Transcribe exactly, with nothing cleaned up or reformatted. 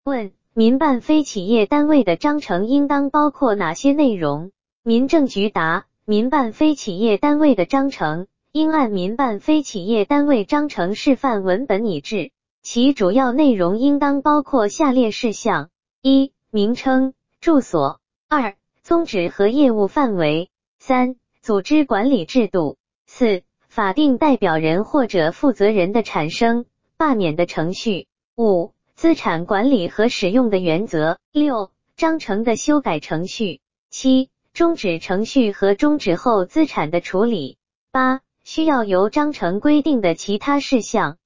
问：民办非企业单位的章程应当包括哪些内容？民政局答：民办非企业单位的章程应按民办非企业单位章程示范文本拟制，其主要内容应当包括下列事项：一、名称、住所；二、宗旨和业务范围；三、组织管理制度；四、法定代表人或者负责人的产生、罢免的程序；五、资产管理和使用的原则；六、章程的修改程序；七、终止程序和终止后资产的处理；八、需要由章程规定的其他事项。